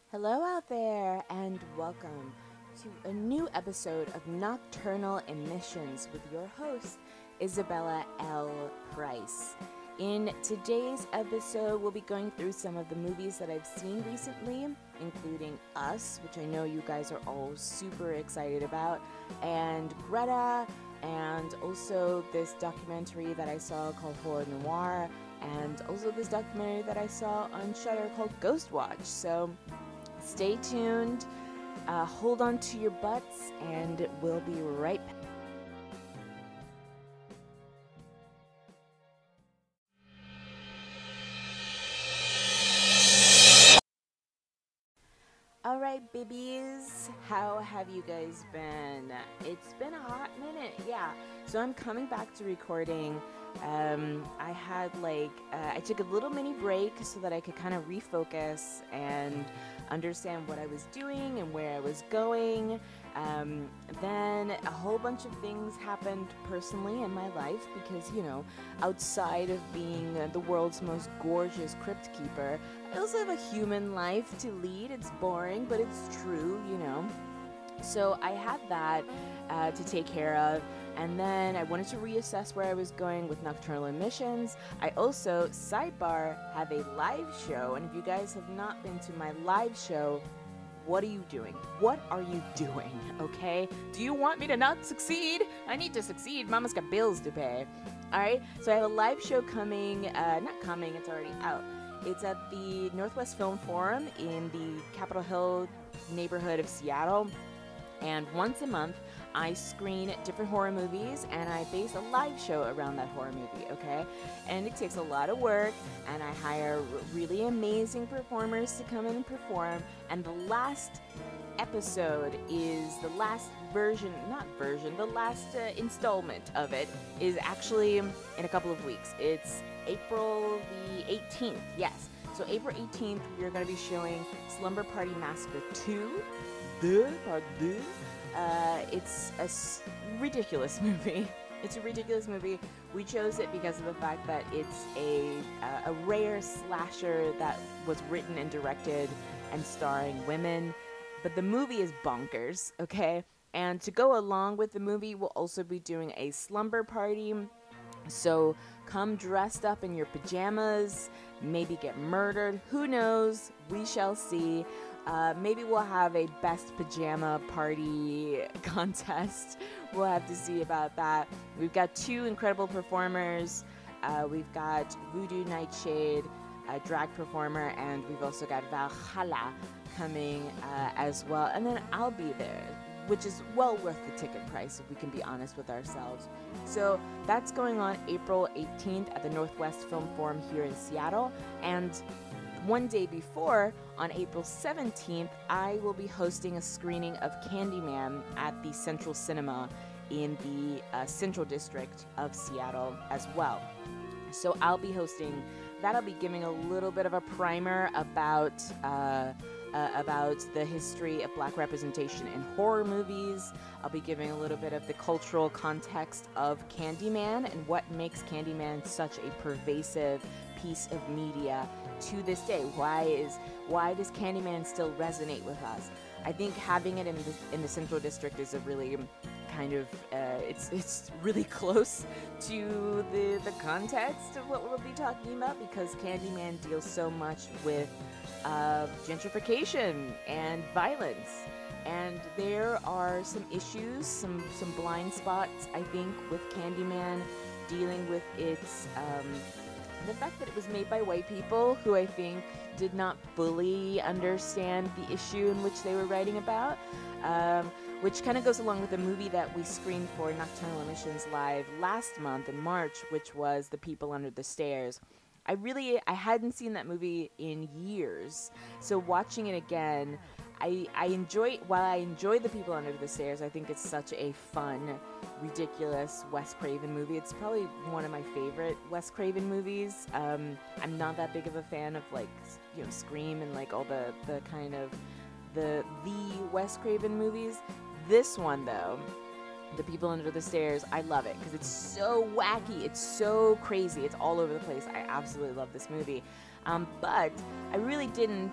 Hello out there, and welcome to a new episode of Nocturnal Emissions with your host, Isabella L. Price. In today's episode, we'll be going through some of the movies that I've seen recently, including Us, which I know you guys are all super excited about, and Greta, and also this documentary that I saw called Horror Noir, and also this documentary that I saw on Shudder called Ghost Watch. So stay tuned, hold on to your butts, and we'll be right back. Alright, babies, how have you guys been? It's been a hot minute, yeah. So I'm coming back to recording. I had I took a little mini break so that I could kind of refocus and understand what I was doing and where I was going. Then a whole bunch of things happened personally in my life because, outside of being the world's most gorgeous crypt keeper, I also have a human life to lead. It's boring, but it's true, So I had that to take care of. And then I wanted to reassess where I was going with Nocturnal Emissions. I also, sidebar, have a live show. And if you guys have not been to my live show, what are you doing? What are you doing, okay? Do you want me to not succeed? I need to succeed. Mama's got bills to pay. All right? So I have a live show coming. It's already out. It's at the Northwest Film Forum in the Capitol Hill neighborhood of Seattle. And once a month, I screen different horror movies, and I base a live show around that horror movie, okay? And it takes a lot of work, and I hire really amazing performers to come in and perform. And the last episode is the last installment of it is actually in a couple of weeks. It's April the 18th, yes. So April 18th, we're going to be showing Slumber Party Massacre 2. Part 2. It's a ridiculous movie. It's a ridiculous movie. We chose it because of the fact that it's a rare slasher that was written and directed and starring women. But the movie is bonkers, okay? And to go along with the movie, we'll also be doing a slumber party. So come dressed up in your pajamas, maybe get murdered. Who knows? We shall see. Maybe we'll have a best pajama party contest. We'll have to see about that. We've got two incredible performers. We've got Voodoo Nightshade, a drag performer, and we've also got Valhalla coming as well. And then I'll be there, which is well worth the ticket price if we can be honest with ourselves. So that's going on April 18th at the Northwest Film Forum here in Seattle. And one day before, on April 17th, I will be hosting a screening of Candyman at the Central Cinema in the Central District of Seattle as well. So I'll be hosting that. I'll be giving a little bit of a primer about the history of Black representation in horror movies. I'll be giving a little bit of the cultural context of Candyman and what makes Candyman such a pervasive piece of media to this day. Why does Candyman still resonate with us? I think having it in the Central District is a really kind of it's really close to the context of what we'll be talking about, because Candyman deals so much with gentrification and violence, and there are some issues, some blind spots, I think, with Candyman dealing with its the fact that it was made by white people who I think did not fully understand the issue in which they were writing about, which kind of goes along with the movie that we screened for Nocturnal Emissions Live last month in March, which was The People Under the Stairs. I hadn't seen that movie in years, so watching it again, while I enjoy The People Under the Stairs, I think it's such a fun, ridiculous Wes Craven movie. It's probably one of my favorite Wes Craven movies. I'm not that big of a fan of Scream and all the kind of the Wes Craven movies. This one though, The People Under the Stairs, I love it because it's so wacky, it's so crazy, it's all over the place. I absolutely love this movie. But I really didn't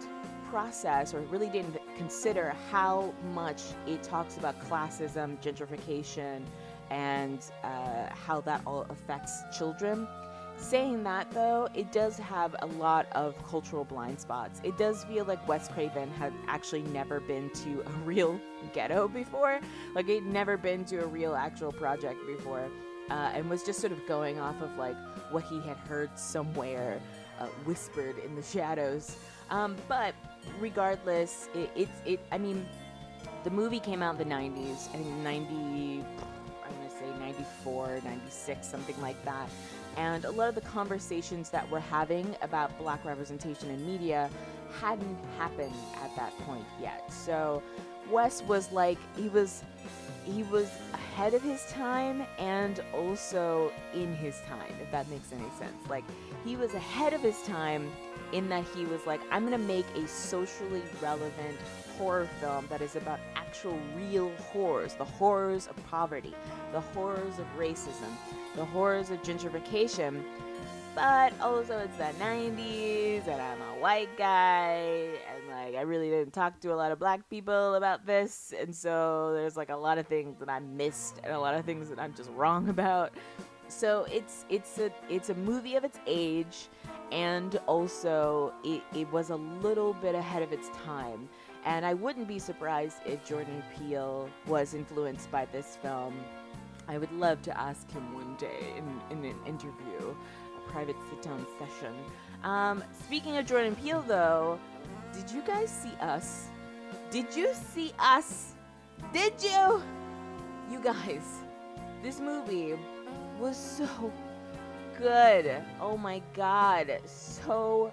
process or really didn't consider how much it talks about classism, gentrification, and how that all affects children. Saying that though, it does have a lot of cultural blind spots. It does feel like Wes Craven had actually never been to a real ghetto before. Like, he'd never been to a real actual project before. And was just sort of going off of like what he had heard somewhere whispered in the shadows. But regardless, I mean, the movie came out in the 90s. I think 90, I'm going to say 94, 96, something like that. And a lot of the conversations that we're having about black representation in media hadn't happened at that point yet. So Wes was like, he was ahead of his time and also in his time, if that makes any sense. Like, he was ahead of his time in that he was like, I'm gonna make a socially relevant horror film that is about actual real horrors, the horrors of poverty, the horrors of racism, the horrors of gentrification. But also it's the 90s and I'm a white guy and like I really didn't talk to a lot of black people about this, and so there's like a lot of things that I missed and a lot of things that I'm just wrong about. So it's a movie of its age, and also it was a little bit ahead of its time. And I wouldn't be surprised if Jordan Peele was influenced by this film. I would love to ask him one day in an interview, a private sit-down session. Speaking of Jordan Peele, though, did you guys see Us? Did you see Us? Did you? You guys, this movie was so good. Oh my god, so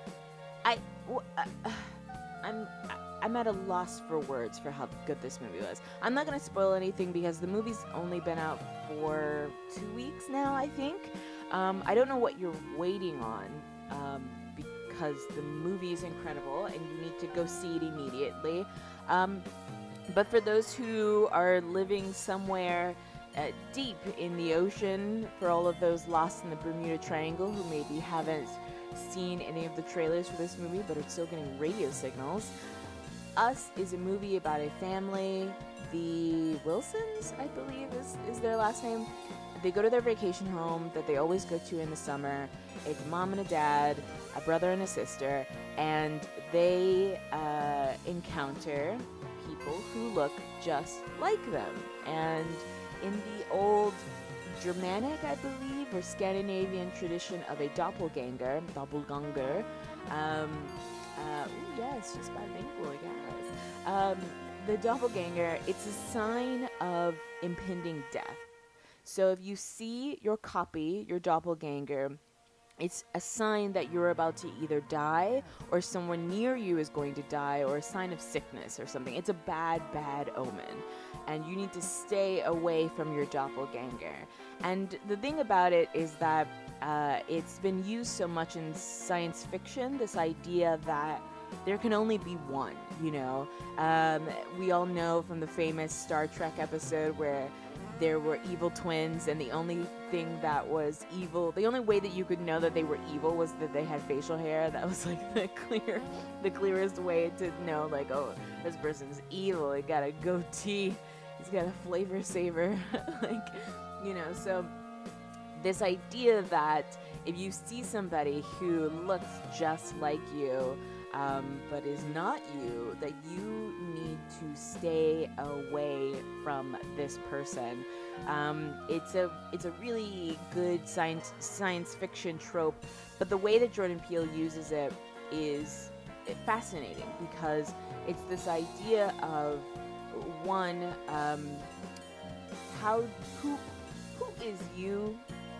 I'm at a loss for words for how good this movie was. I'm not gonna spoil anything because the movie's only been out for 2 weeks now, I think. I don't know what you're waiting on, because the movie is incredible and you need to go see it immediately. But for those who are living somewhere deep in the ocean, for all of those lost in the Bermuda Triangle who maybe haven't seen any of the trailers for this movie but are still getting radio signals, Us is a movie about a family, the Wilsons, I believe is their last name. They go to their vacation home that they always go to in the summer. It's a mom and a dad, a brother and a sister, and they encounter people who look just like them. And in the old Germanic, I believe, or Scandinavian tradition of a doppelganger, yes, just bilingual, guys. The doppelganger, it's a sign of impending death. So if you see your copy, your doppelganger, it's a sign that you're about to either die or someone near you is going to die, or a sign of sickness or something. It's a bad, bad omen. And you need to stay away from your doppelganger. And the thing about it is that it's been used so much in science fiction, this idea that there can only be one, you know? We all know from the famous Star Trek episode where there were evil twins, and the only thing that was evil, the only way that you could know that they were evil was that they had facial hair. That was like the clearest way to know, like, oh, this person's evil. He got a goatee. He's got a flavor saver. Like, you know, so this idea that if you see somebody who looks just like you, but is not you, that you need to stay away from this person. It's a really good science fiction trope, but the way that Jordan Peele uses it is fascinating, because it's this idea of one, who is you?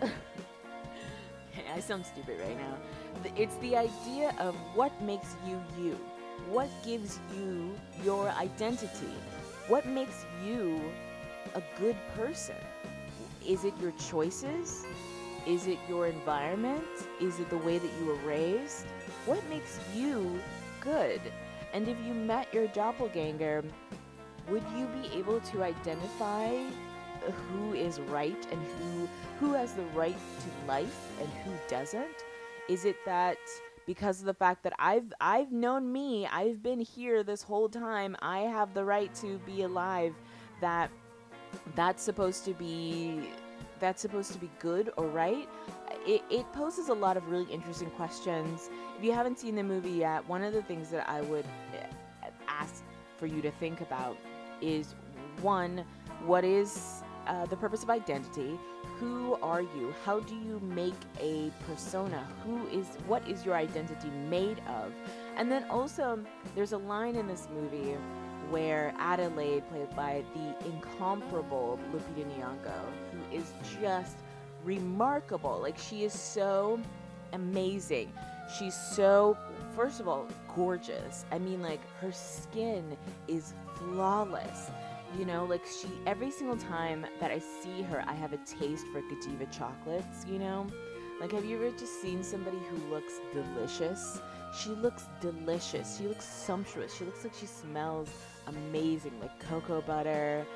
I sound stupid right now. It's the idea of what makes you you. What gives you your identity? What makes you a good person? Is it your choices? Is it your environment? Is it the way that you were raised? What makes you good? And if you met your doppelganger, would you be able to identify who is right and who has the right to life and who doesn't? Is it that because of the fact that I've known me. I've been here this whole time. I have the right to be alive. That that's supposed to be that's supposed to be good or right. It poses a lot of really interesting questions. If you haven't seen the movie yet, one of the things that I would ask for you to think about is, one, what is the purpose of identity? Who are you? How do you make a persona? What is your identity made of? And then also, there's a line in this movie where Adelaide, played by the incomparable Lupita Nyong'o, who is just remarkable. Like, she is so amazing. She's so, first of all, gorgeous. I mean, like, her skin is flawless. You know, like, every single time that I see her, I have a taste for Godiva chocolates, you know? Like, have you ever just seen somebody who looks delicious? She looks delicious. She looks sumptuous. She looks like she smells amazing, like cocoa butter.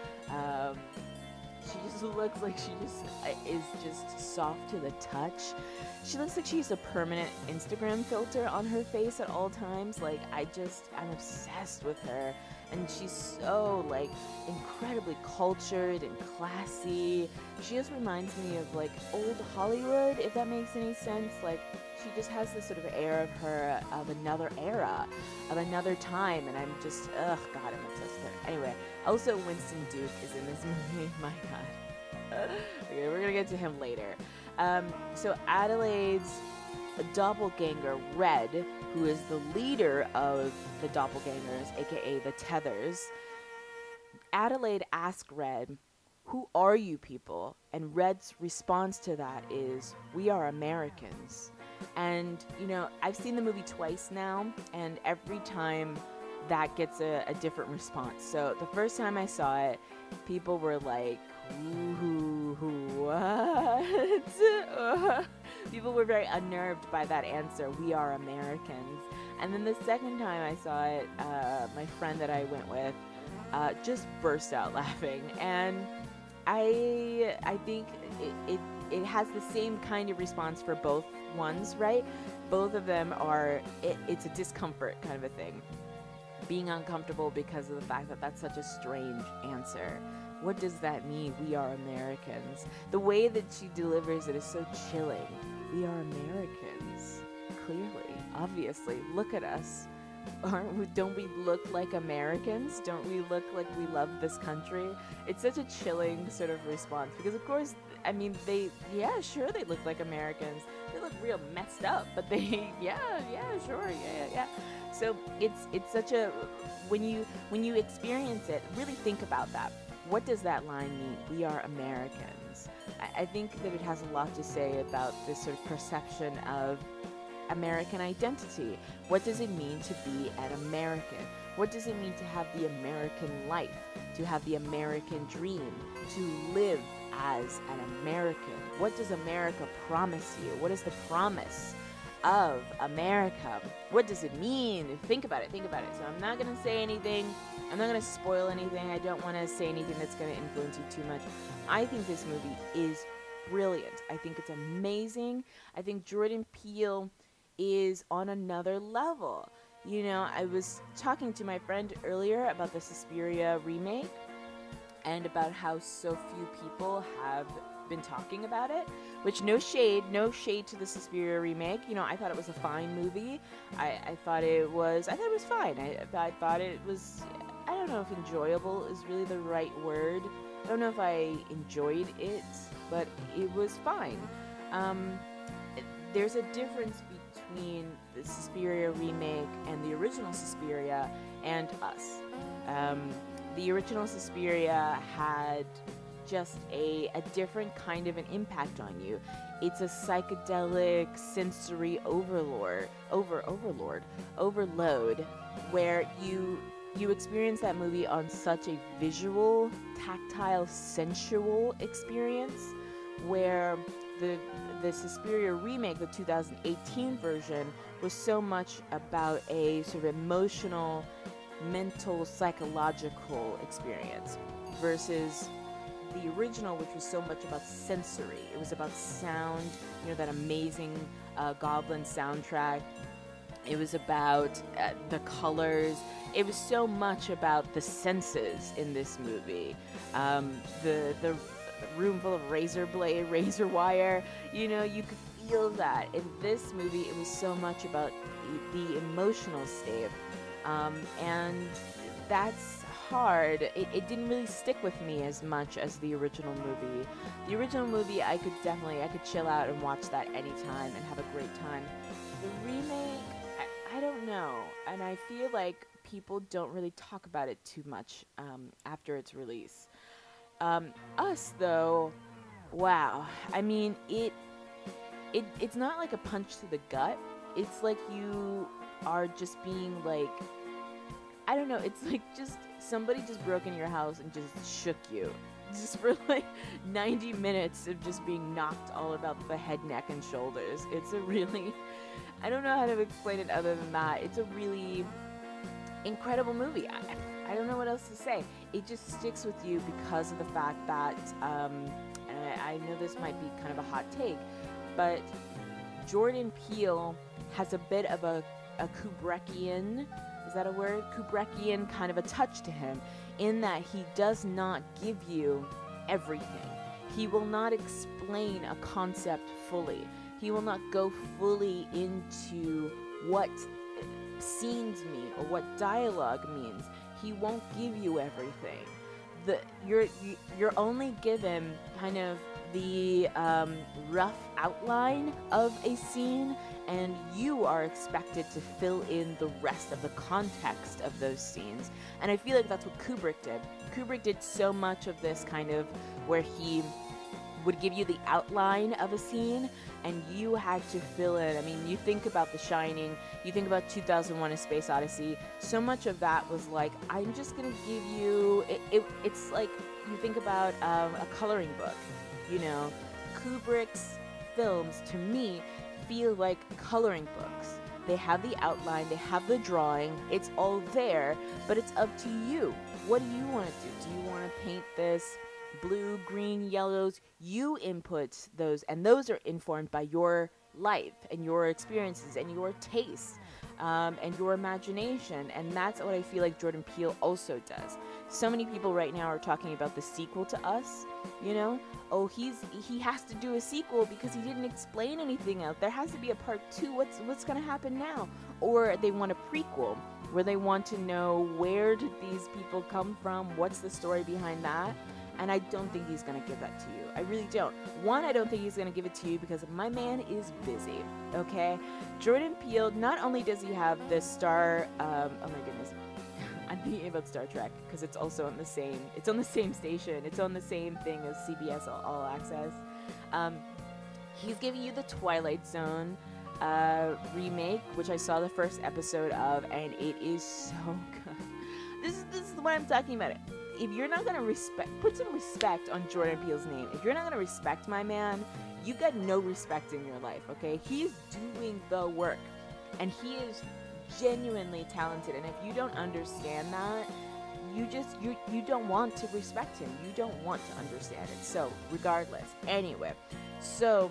She just looks like she just is just soft to the touch. She looks like she has a permanent Instagram filter on her face at all times. Like, I'm obsessed with her. And she's so, like, incredibly cultured and classy. She just reminds me of, like, old Hollywood, if that makes any sense. Like, she just has this sort of air of her, of another era, of another time. And I'm just, God, I'm obsessed with her. Anyway, also Winston Duke is in this movie. My God. Okay, we're gonna get to him later. So Adelaide's doppelganger, Red, who is the leader of the doppelgangers, aka the Tethers, Adelaide asks Red, "Who are you people?" And Red's response to that is, "We are Americans." And, you know, I've seen the movie twice now, and every time that gets a different response. So the first time I saw it, people were like, what? People were very unnerved by that answer, "We are Americans." And then the second time I saw it, my friend that I went with just burst out laughing. And I think it has the same kind of response for both ones, right? Both of them are, it's a discomfort kind of a thing. Being uncomfortable because of the fact that that's such a strange answer. What does that mean? We are Americans. The way that she delivers it is so chilling. We are Americans. Clearly, obviously, look at us. Don't we look like Americans? Don't we look like we love this country? It's such a chilling sort of response because, of course, I mean, they look like Americans. They look real messed up, but they, sure. So it's such a, when you experience it, really think about that. What does that line mean? We are Americans. I think that it has a lot to say about this sort of perception of American identity. What does it mean to be an American? What does it mean to have the American life, to have the American dream, to live as an American? What does America promise you? What is the promise of America? What does it mean? Think about it. So I'm not going to say anything. I'm not going to spoil anything. I don't want to say anything that's going to influence you too much. I think this movie is brilliant. I think it's amazing. I think Jordan Peele is on another level. You know, I was talking to my friend earlier about the Suspiria remake and about how so few people have been talking about it, which no shade to the Suspiria remake. You know, I thought it was a fine movie. I thought it was fine. I thought it was, I don't know if enjoyable is really the right word. I don't know if I enjoyed it, but it was fine. There's a difference between the Suspiria remake and the original Suspiria and us. The original Suspiria had just a different kind of an impact on you. It's a psychedelic sensory overload where you experience that movie on such a visual, tactile, sensual experience, where the Suspiria remake, the 2018 version, was so much about a sort of emotional, mental, psychological experience versus the original, which was so much about sensory. It was about sound, you know, that amazing Goblin soundtrack. It was about the colors. It was so much about the senses in this movie. The room full of razor blade, razor wire. You know, you could feel that. In this movie, it was so much about the emotional state, and that's hard. It didn't really stick with me as much as the original movie. The original movie, I could chill out and watch that anytime and have a great time. The remake, I don't know, and I feel like people don't really talk about it too much after its release. Us though, wow. I mean, it's not like a punch to the gut. It's like you are just being like, I don't know. It's like just somebody just broke into your house and just shook you, just for like 90 minutes of just being knocked all about the head, neck, and shoulders. It's a really, I don't know how to explain it other than that. It's a really incredible movie. I don't know what else to say. It just sticks with you because of the fact that, and I know this might be kind of a hot take, but Jordan Peele has a bit of a Kubrickian, is that a word? Kubrickian kind of a touch to him, in that he does not give you everything. He will not explain a concept fully. He will not go fully into what scenes mean or what dialogue means. He won't give you everything. You're only given kind of the rough outline of a scene, and you are expected to fill in the rest of the context of those scenes. And I feel like that's what Kubrick did. Kubrick did so much of this kind of where he would give you the outline of a scene and you had to fill in. I mean, you think about The Shining, you think about 2001: A Space Odyssey. So much of that was like, I'm just gonna give you. It's like you think about a coloring book. You know, Kubrick's films to me feel like coloring books. They have the outline, they have the drawing, it's all there, but it's up to you. What do you want to do? Do you want to paint this blue, green, yellows? You input those, and those are informed by your life and your experiences and your tastes and your imagination. And that's what I feel like Jordan Peele also does. So many people right now are talking about the sequel to Us, you know? Oh, he has to do a sequel because he didn't explain anything else. There has to be a part 2. What's going to happen now? Or they want a prequel where they want to know, where did these people come from? What's the story behind that? And I don't think he's going to give that to you. I really don't. One, I don't think he's going to give it to you because my man is busy, okay? Jordan Peele, not only does he have the star, oh my goodness, I'm thinking about Star Trek because it's also on the same, it's on the same station. It's on the same thing as CBS All Access. He's giving you the Twilight Zone remake, which I saw the first episode of, and it is so good. This is what I'm talking about. If you're not gonna put some respect on Jordan Peele's name. If you're not gonna respect my man, you got no respect in your life, okay? He's doing the work, and he is genuinely talented. And if you don't understand that, you don't want to respect him. You don't want to understand it. So regardless, anyway, so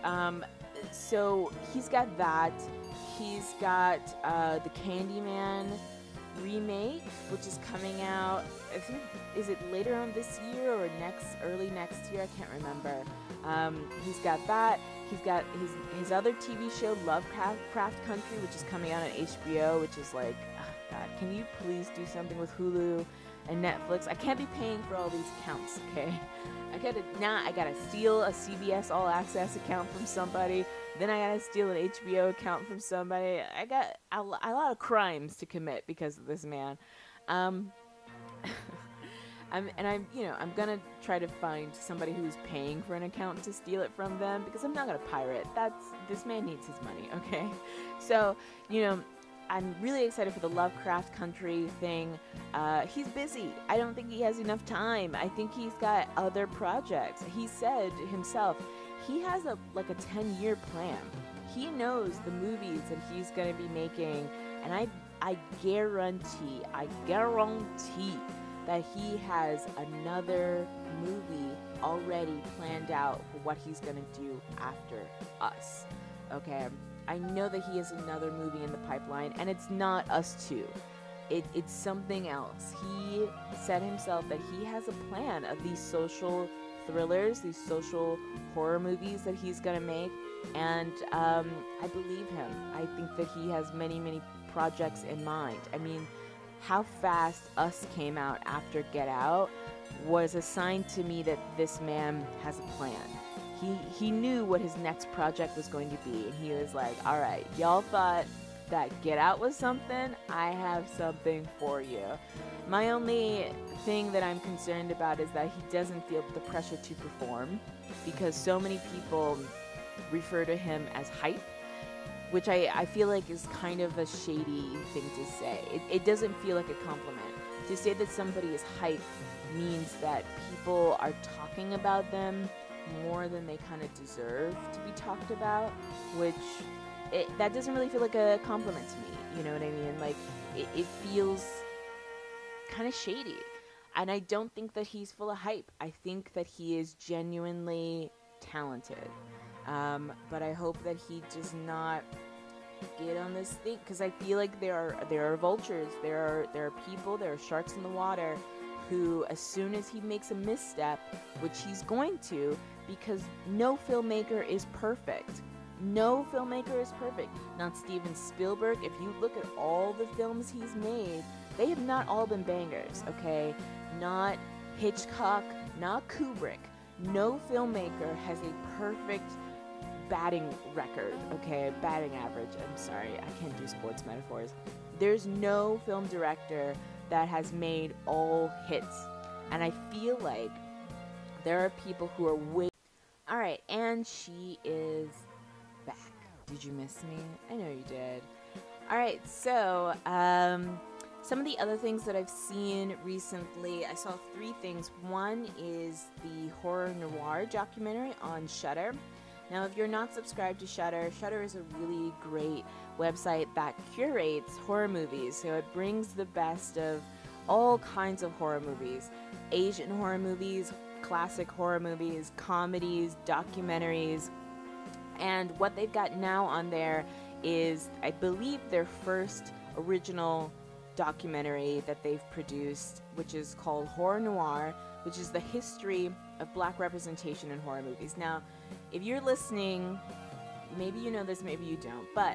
he's got that. He's got the Candyman remake, which is coming out, I think, is it later on this year or early next year? I can't remember. He's got that. He's got his other TV show, Lovecraft Country, which is coming out on HBO, which is like, oh God, can you please do something with Hulu and Netflix? I can't be paying for all these accounts, okay? I gotta steal a CBS All Access account from somebody. Then I gotta steal an HBO account from somebody. I got a lot of crimes to commit because of this man. I'm gonna try to find somebody who's paying for an account to steal it from them, because I'm not gonna pirate. This man needs his money, okay? So, I'm really excited for the Lovecraft Country thing. He's busy. I don't think he has enough time. I think he's got other projects. He said himself, he has a 10-year plan. He knows the movies that he's going to be making, and I guarantee that he has another movie already planned out for what he's going to do after Us. Okay? I know that he has another movie in the pipeline, and it's not Us 2. It's something else. He said himself that he has a plan of these social thrillers, these social horror movies that he's gonna make, and I believe him. I think that he has many, many projects in mind. I mean, how fast Us came out after Get Out was a sign to me that this man has a plan. He knew what his next project was going to be, and he was like, all right, y'all thought that Get Out was something, I have something for you. My only thing that I'm concerned about is that he doesn't feel the pressure to perform, because so many people refer to him as hype, which I feel like is kind of a shady thing to say. It doesn't feel like a compliment. To say that somebody is hype means that people are talking about them more than they kind of deserve to be talked about, which that doesn't really feel like a compliment to me. You know what I mean? Like, it feels kind of shady. And I don't think that he's full of hype. I think that he is genuinely talented. But I hope that he does not get on this thing, because I feel like there are vultures, there are people, there are sharks in the water who, as soon as he makes a misstep, which he's going to, because no filmmaker is perfect. No filmmaker is perfect. Not Steven Spielberg. If you look at all the films he's made, they have not all been bangers, okay? Not Hitchcock, not Kubrick. No filmmaker has a perfect batting record, okay? Batting average. I'm sorry, I can't do sports metaphors. There's no film director that has made all hits. And I feel like there are people who are way... Alright, and she is back. Did you miss me? I know you did. Alright, so, some of the other things that I've seen recently, I saw 3 things. One is the horror noir documentary on Shudder. Now, if you're not subscribed to Shudder, Shudder is a really great website that curates horror movies. So it brings the best of all kinds of horror movies. Asian horror movies, classic horror movies, comedies, documentaries. And what they've got now on there is, I believe, their first original documentary that they've produced, which is called Horror Noir, which is the history of black representation in horror movies. Now, if you're listening, maybe you know this, maybe you don't, but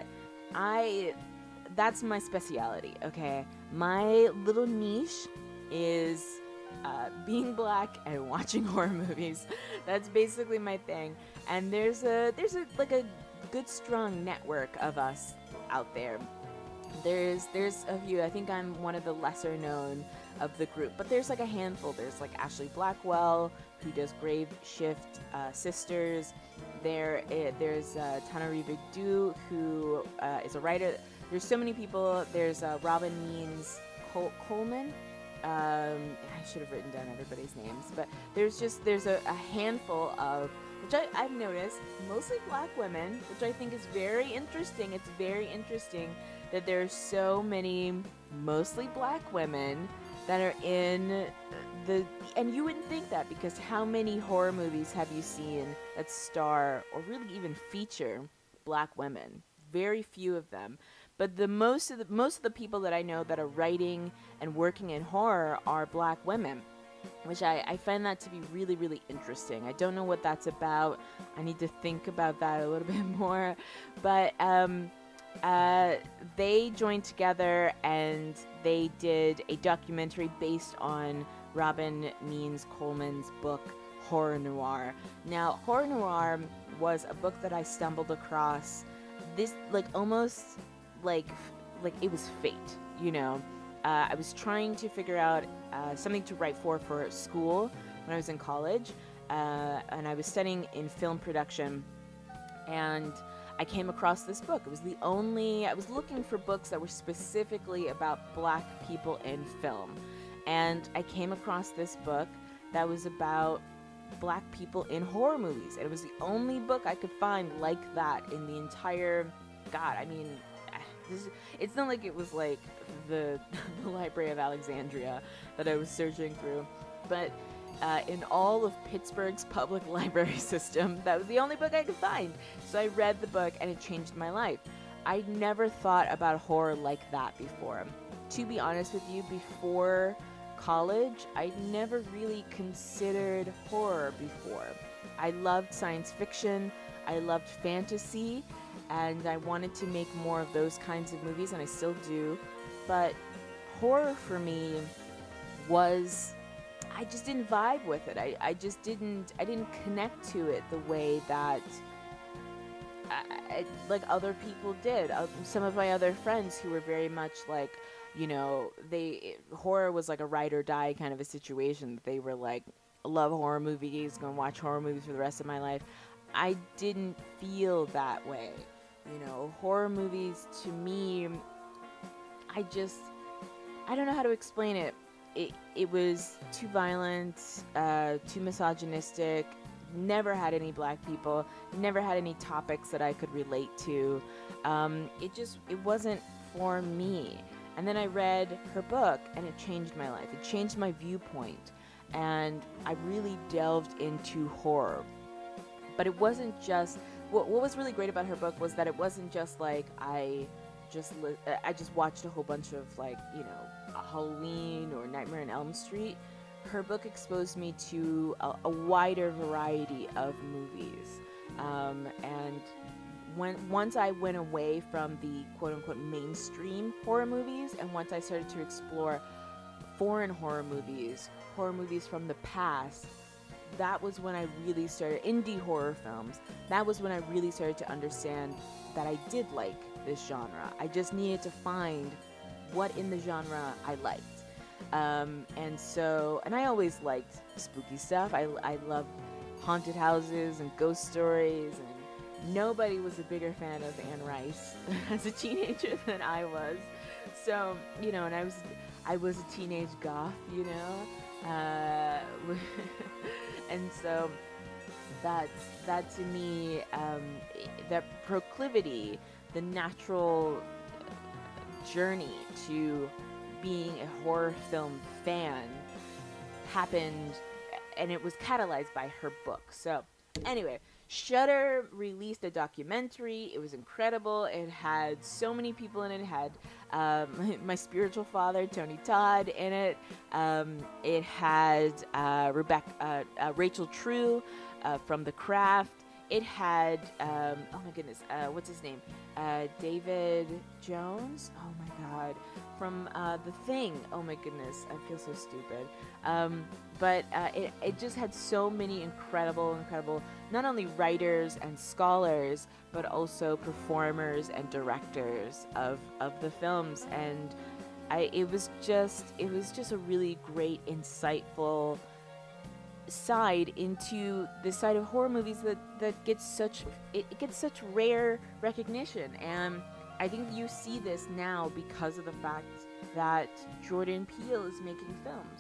that's my speciality, okay? My little niche is being black and watching horror movies. That's basically my thing. And there's a good strong network of us out there. There's a few. I think I'm one of the lesser known of the group, but there's like a handful. There's like Ashley Blackwell, who does Grave Shift Sisters. There's Tananarive Due, who is a writer. There's so many people. There's Robin Means Coleman. I should have written down everybody's names, but there's a handful of, which I've noticed, mostly black women, which I think is very interesting. It's very interesting that there's so many mostly black women that are in and you wouldn't think that, because how many horror movies have you seen that star or really even feature black women? Very few of them. But most of the people that I know that are writing and working in horror are black women, which I find that to be really, really interesting. I don't know what that's about. I need to think about that a little bit more. But they joined together and they did a documentary based on Robin Means Coleman's book, Horror Noir. Now, Horror Noir was a book that I stumbled across. This, almost like it was fate, you know. I was trying to figure out something to write for school when I was in college, and I was studying in film production, and I came across this book. It was I was looking for books that were specifically about black people in film, and I came across this book that was about black people in horror movies, and it was the only book I could find like that in the entire, it's not like it was the Library of Alexandria that I was searching through, but in all of Pittsburgh's public library system. That was the only book I could find. So I read the book and it changed my life. I never thought about horror like that before. To be honest with you, before college, I never really considered horror before. I loved science fiction, I loved fantasy, and I wanted to make more of those kinds of movies, and I still do. But horror for me was, I just didn't vibe with it. I didn't connect to it the way that like other people did. Some of my other friends who were very much like, horror was like a ride or die kind of a situation. They were like, love horror movies, gonna watch horror movies for the rest of my life. I didn't feel that way. Horror movies to me, I don't know how to explain it. It was too violent, too misogynistic, never had any black people, never had any topics that I could relate to. It wasn't for me. And then I read her book and it changed my life. It changed my viewpoint. And I really delved into horror. But it wasn't just, what was really great about her book was that it wasn't just like I just watched a whole bunch of Halloween or Nightmare on Elm Street. Her book exposed me to a wider variety of movies. And once I went away from the quote-unquote mainstream horror movies, and once I started to explore foreign horror movies from the past, that was when I really started, indie horror films, that was when I really started to understand that I did like this genre. I just needed to find what in the genre I liked. And I always liked spooky stuff. I love haunted houses and ghost stories, and nobody was a bigger fan of Anne Rice as a teenager than I was. So, and I was a teenage goth, and so that to me, that proclivity, the natural journey to being a horror film fan happened, and it was catalyzed by her book. So anyway, Shudder released a documentary. It was incredible. It had so many people in it. It had my spiritual father, Tony Todd, in it. It had Rachel True from The Craft. It had, oh my goodness, what's his name? David Jones? Oh my God. From The Thing. Oh my goodness, I feel so stupid. But it just had so many incredible, not only writers and scholars, but also performers and directors of the films. And it was just a really great, insightful side into the side of horror movies that gets such rare recognition. And I think you see this now because of the fact that Jordan Peele is making films.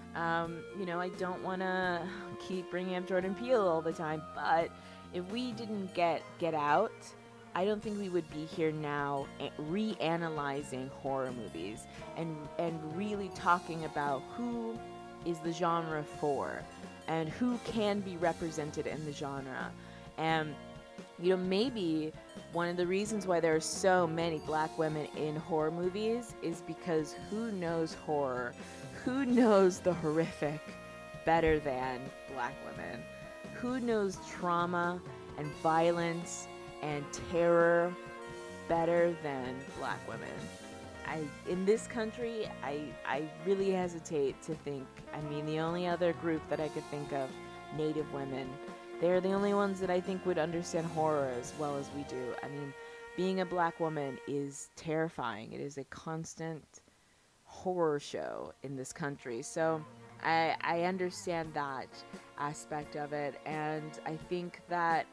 I don't want to keep bringing up Jordan Peele all the time, but if we didn't get Out, I don't think we would be here now reanalyzing horror movies and really talking about who is the genre for and who can be represented in the genre. And maybe one of the reasons why there are so many black women in horror movies is because who knows horror? Who knows the horrific better than black women? Who knows trauma and violence and terror better than black women? In this country, I really hesitate to think. I mean, the only other group that I could think of, Native women, they're the only ones that I think would understand horror as well as we do. I mean, being a black woman is terrifying. It is a constant horror show in this country. So I understand that aspect of it, and I think that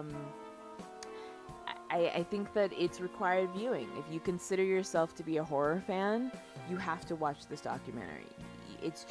I think that it's required viewing. If you consider yourself to be a horror fan, you have to watch this documentary. It's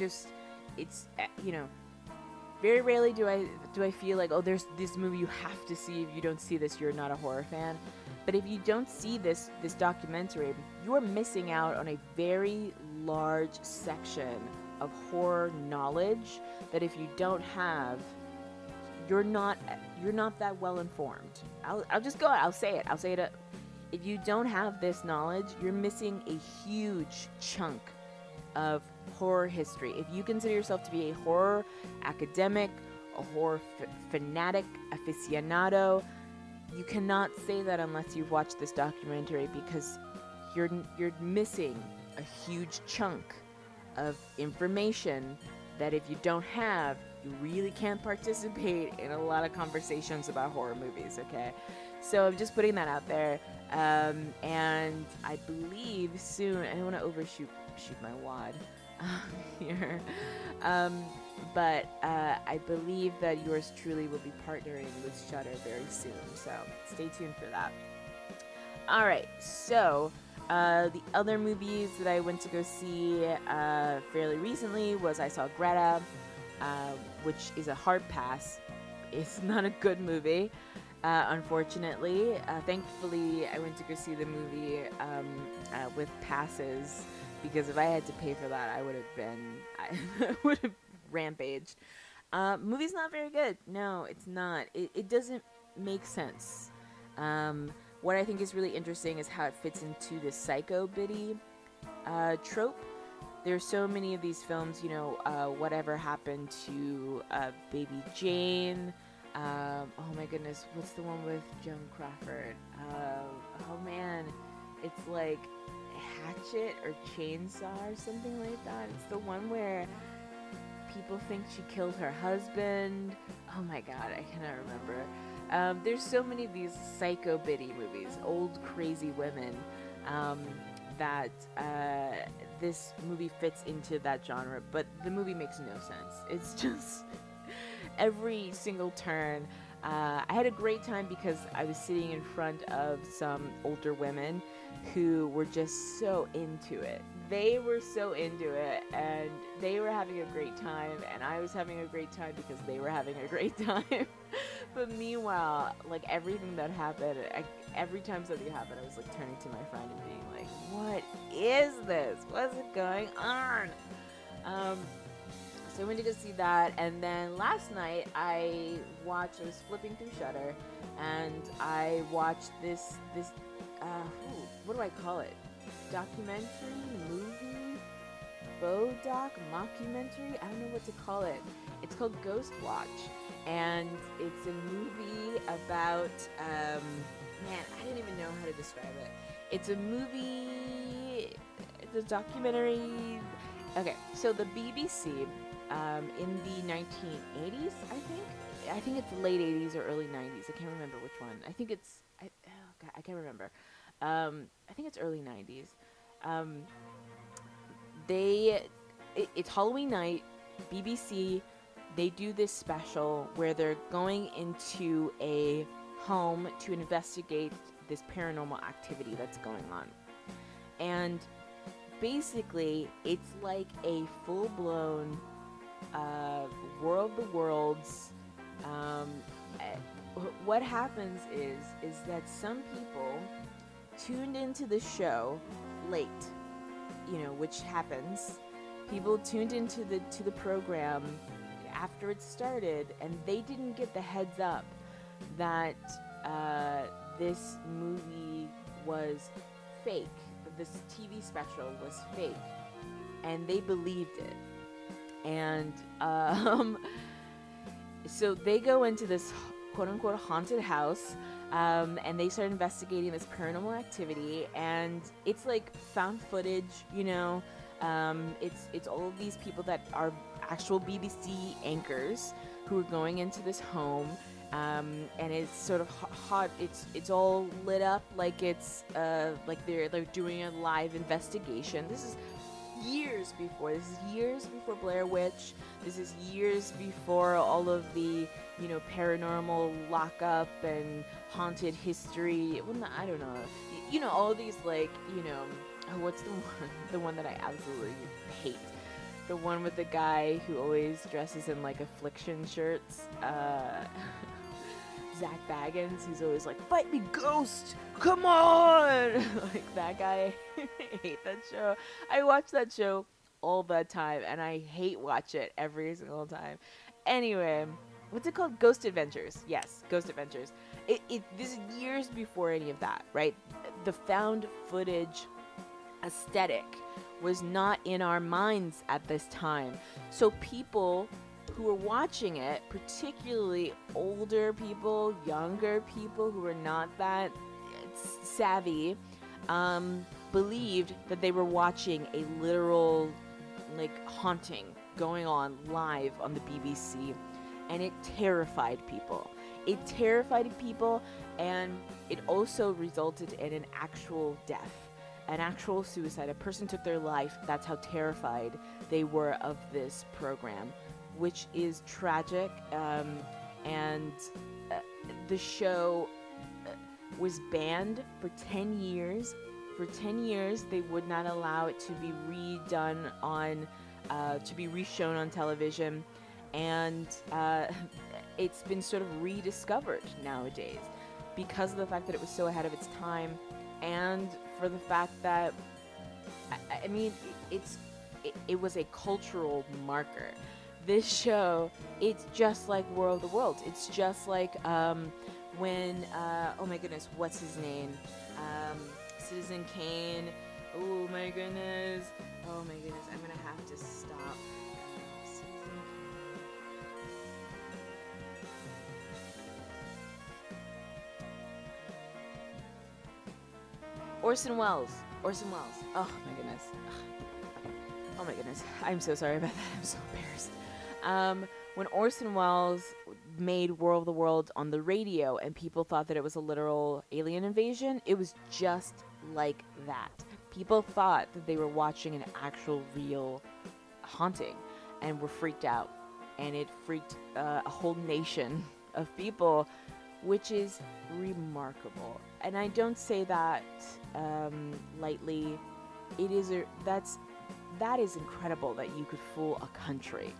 very rarely do I feel like, oh, there's this movie you have to see. If you don't see this, you're not a horror fan. But if you don't see this documentary, you are missing out on a very large section of horror knowledge that if you don't have, you're not that well informed. I'll just go. I'll say it. If you don't have this knowledge, you're missing a huge chunk of horror history. If you consider yourself to be a horror academic, a horror fanatic, aficionado, you cannot say that unless you've watched this documentary, because you're missing a huge chunk of information that if you don't have, you really can't participate in a lot of conversations about horror movies, okay? So I'm just putting that out there. And I believe soon, I don't want to overshoot my wad here. But I believe that yours truly will be partnering with Shudder very soon. So stay tuned for that. All right, so the other movies that I went to go see fairly recently was I saw Greta, which is a hard pass. It's not a good movie, unfortunately. Thankfully, I went to go see the movie with passes, because if I had to pay for that, I would have rampaged. Movie's not very good. No, it's not. It doesn't make sense. What I think is really interesting is how it fits into the psycho biddy trope. There's so many of these films, you know, Whatever Happened to Baby Jane. Oh my goodness, what's the one with Joan Crawford? Oh man, it's like Hatchet or Chainsaw or something like that. It's the one where people think she killed her husband. Oh my god, I cannot remember. There's so many of these psycho biddy movies, old crazy women, that this movie fits into that genre, but the movie makes no sense. It's just every single turn. I had a great time because I was sitting in front of some older women who were just so into it. They were so into it, and they were having a great time, and I was having a great time because they were having a great time. But meanwhile, like, everything that happened, every time something happened, I was like turning to my friend and being like, what is this? What's going on? So I went to go see that, and then last night I was flipping through Shudder, and I watched this what do I call it? Documentary, movie, faux doc, mockumentary? I don't know what to call it. It's called Ghost Watch, and it's a movie about, man, I didn't even know how to describe it. It's a movie, it's a documentary. Okay, so the BBC, in the 1980s, I think it's late 80s or early 90s. I can't remember which one. I think it's, I can't remember. I think it's early 90s. It's Halloween night, BBC, they do this special where they're going into a home to investigate this paranormal activity that's going on. And basically, it's like a full-blown War of the Worlds. What happens is that some people tuned into the show late, you know, which happens. People tuned into the program after it started, and they didn't get the heads up that this movie was fake. This TV special was fake, and they believed it. And so they go into this quote-unquote haunted house, and they start investigating this paranormal activity, and it's like found footage, you know. It's all of these people that are actual BBC anchors who are going into this home, and it's sort of hot. It's all lit up like it's like they're doing a live investigation. This is years before. This is years before Blair Witch. This is years before all of the, you know, paranormal lockup and haunted history. Well, no, I don't know. You know, all these, like, you know, what's the one? The one that I absolutely hate. The one with the guy who always dresses in like affliction shirts. Zach Baggins, he's always like, fight me, ghost! Come on! Like, that guy, I hate that show. I watch that show all the time, and I hate watch it every single time. Anyway, what's it called? Ghost Adventures. Yes, Ghost Adventures. This is years before any of that, right? The found footage aesthetic was not in our minds at this time. So people who were watching it, particularly older people, younger people who were not that savvy, believed that they were watching a literal, like, haunting going on live on the BBC, and it terrified people. It terrified people, and it also resulted in an actual death, an actual suicide. A person took their life. That's how terrified they were of this program, which is tragic. And the show was banned for 10 years. For 10 years, they would not allow it to be redone on, to be reshown on television. And it's been sort of rediscovered nowadays because of the fact that it was so ahead of its time, and for the fact that, I mean, it was a cultural marker. This show, it's just like War of the Worlds. It's just like when, oh my goodness, what's his name? Citizen Kane. Oh my goodness. Oh my goodness. I'm gonna have to stop. Orson Welles. Orson Welles. Oh my goodness. Oh my goodness. I'm so sorry about that. I'm so embarrassed. When Orson Welles made War of the Worlds on the radio and people thought that it was a literal alien invasion, it was just like that. People thought that they were watching an actual real haunting and were freaked out. And it freaked a whole nation of people, which is remarkable. And I don't say that lightly. That is incredible that you could fool a country.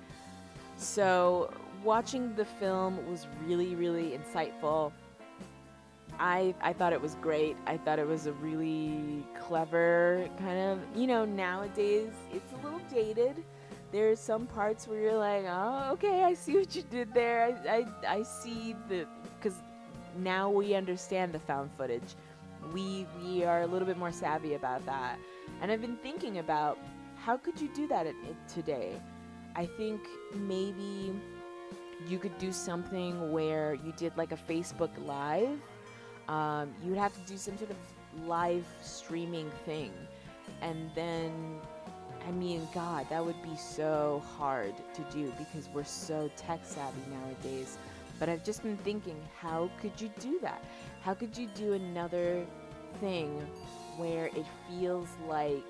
So watching the film was really, really insightful. I thought it was great. I thought it was a really clever kind of, nowadays it's a little dated. There's some parts where you're like, oh, okay, I see what you did there. I see because now we understand the found footage. We are a little bit more savvy about that. And I've been thinking about, how could you do that today? I think maybe you could do something where you did like a Facebook Live. You would have to do some sort of live streaming thing. And then, I mean, God, that would be so hard to do because we're so tech savvy nowadays. But I've just been thinking, how could you do that? How could you do another thing where it feels like,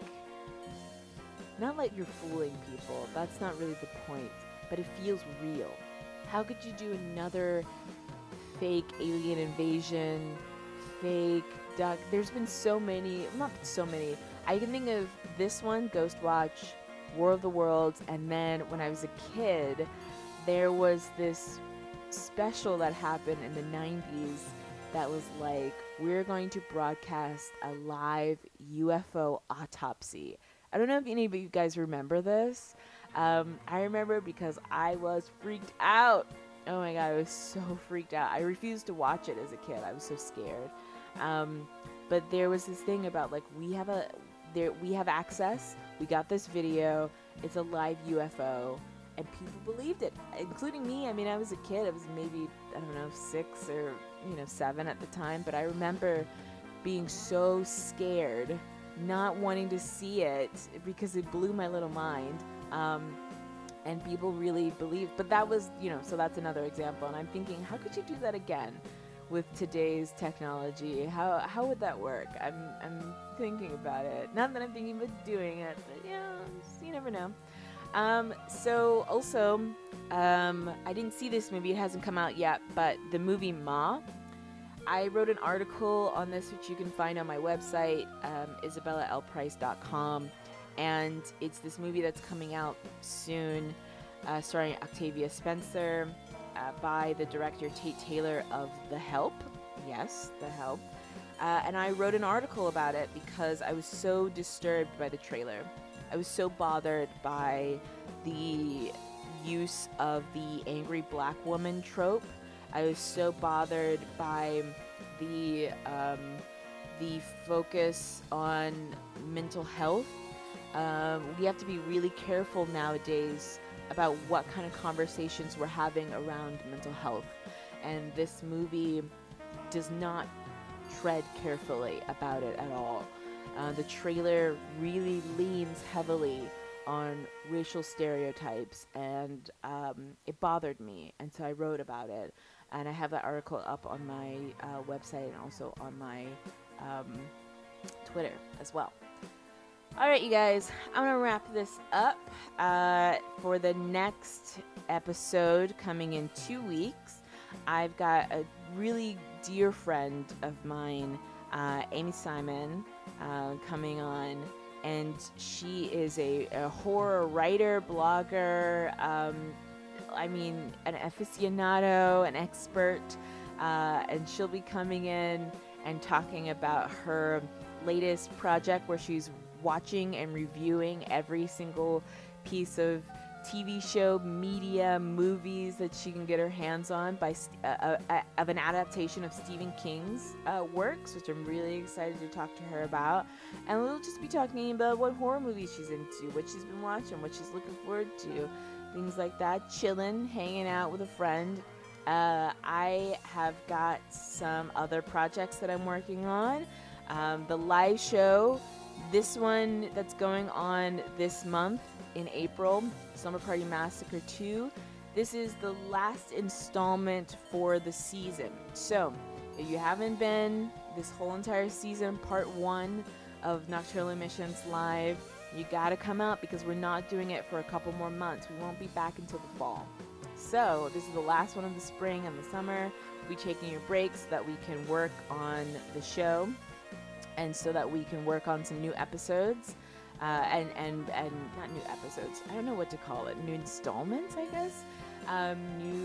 not like you're fooling people, that's not really the point, but it feels real? How could you do another fake alien invasion, fake duck? There's been so many, not so many. I can think of this one, Ghostwatch, War of the Worlds, and then when I was a kid, there was this special that happened in the 90s that was like, we're going to broadcast a live UFO autopsy. I don't know if any of you guys remember this. I remember because I was freaked out. Oh my God, I was so freaked out. I refused to watch it as a kid. I was so scared. But there was this thing about like, we have access. We got this video. It's a live UFO. And people believed it, including me. I mean, I was a kid. I was maybe, I don't know, 6 or 7 at the time. But I remember being so scared, not wanting to see it because it blew my little mind. And people really believed. But that was, so that's another example. And I'm thinking, how could you do that again with today's technology? How would that work? I'm thinking about it. Not that I'm thinking about doing it, but you never know. So also, I didn't see this movie, it hasn't come out yet, but the movie Ma, I wrote an article on this, which you can find on my website, IsabellaLPrice.com, and it's this movie that's coming out soon, starring Octavia Spencer, by the director Tate Taylor of The Help. Yes, The Help. And I wrote an article about it because I was so disturbed by the trailer. I was so bothered by the use of the angry black woman trope. I was so bothered by the focus on mental health. We have to be really careful nowadays about what kind of conversations we're having around mental health. And this movie does not tread carefully about it at all. The trailer really leans heavily on racial stereotypes, and it bothered me, and so I wrote about it. And I have that article up on my website and also on my Twitter as well. All right, you guys, I'm going to wrap this up for the next episode coming in 2 weeks. I've got a really dear friend of mine, Amy Simon, coming on, and she is a horror writer, blogger, an aficionado, an expert, and she'll be coming in and talking about her latest project where she's watching and reviewing every single piece of TV show, media, movies that she can get her hands on of an adaptation of Stephen King's works, which I'm really excited to talk to her about. And we'll just be talking about what horror movies she's into, what she's been watching, what she's looking forward to, things like that. Chilling, hanging out with a friend. I have got some other projects that I'm working on. The live show, this one that's going on this month in April, Slumber Party Massacre 2. This is the last installment for the season. So, if you haven't been this whole entire season, part 1 of Nocturnal Emissions Live, you gotta come out because we're not doing it for a couple more months. We won't be back until the fall. So, this is the last one of the spring and the summer. We'll be taking a break so that we can work on the show and so that we can work on some new episodes. And not new episodes. I don't know what to call it. New installments, I guess. I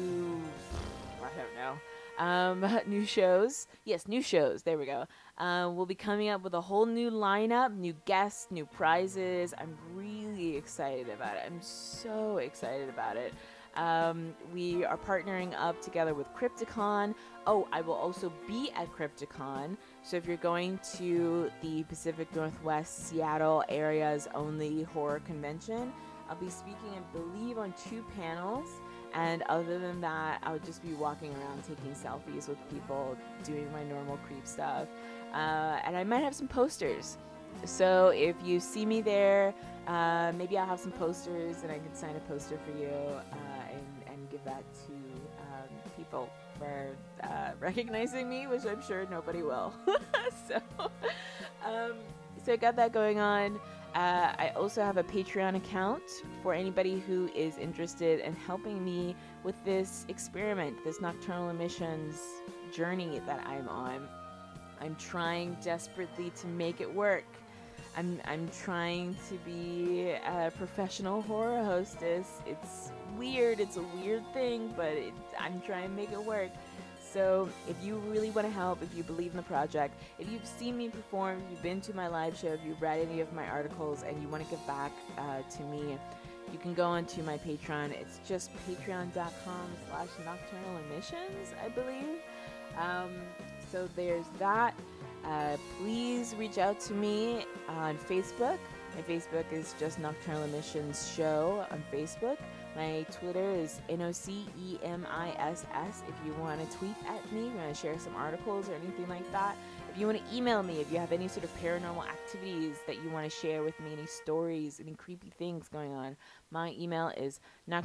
don't know. New shows. Yes, new shows. There we go. We'll be coming up with a whole new lineup, new guests, new prizes. I'm really excited about it. I'm so excited about it. We are partnering up together with Crypticon. Oh, I will also be at Crypticon. So if you're going to the Pacific Northwest, Seattle area's only horror convention, I'll be speaking, I believe, on 2 panels. And other than that, I'll just be walking around taking selfies with people, doing my normal creep stuff. And I might have some posters. So if you see me there, maybe I'll have some posters and I can sign a poster for you and give that to people for recognizing me, which I'm sure nobody will. So I got that going on. I also have a Patreon account for anybody who is interested in helping me with this experiment, this nocturnal emissions journey that I'm on. I'm trying desperately to make it work. I'm trying to be a professional horror hostess. It's weird. It's a weird thing, but I'm trying to make it work. So if you really want to help, if you believe in the project, if you've seen me perform, if you've been to my live show, if you've read any of my articles and you want to give back to me, you can go onto my Patreon. It's just patreon.com/nocturnal emissions, I believe. So there's that. Please reach out to me on Facebook. My Facebook is just Nocturnal Emissions Show on Facebook. My Twitter is NOCEMISS if you want to tweet at me, you want to share some articles or anything like that. If you want to email me, if you have any sort of paranormal activities that you want to share with me, any stories, any creepy things going on, my email is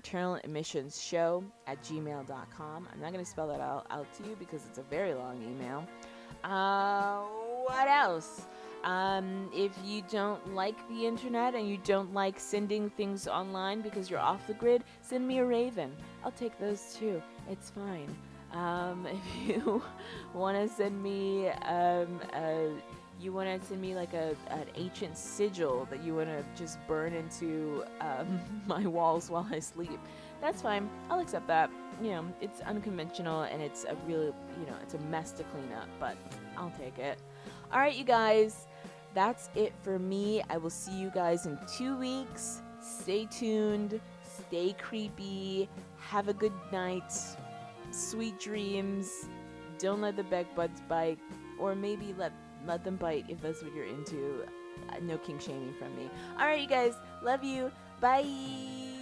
nocturnalemmissionsshow@gmail.com. I'm not going to spell that out to you because it's a very long email. What else? If you don't like the internet and you don't like sending things online because you're off the grid, send me a raven. I'll take those too. It's fine. If you want to send me you want to send me like an ancient sigil that you want to just burn into my walls while I sleep, that's fine. I'll accept that. You know, it's unconventional and it's a really, it's a mess to clean up, but I'll take it. All right, you guys, that's it for me. I will see you guys in 2 weeks. Stay tuned, stay creepy, have a good night, sweet dreams. Don't let the bed bugs bite, or maybe let them bite if that's what you're into. No kink shaming from me. All right, you guys, love you. Bye.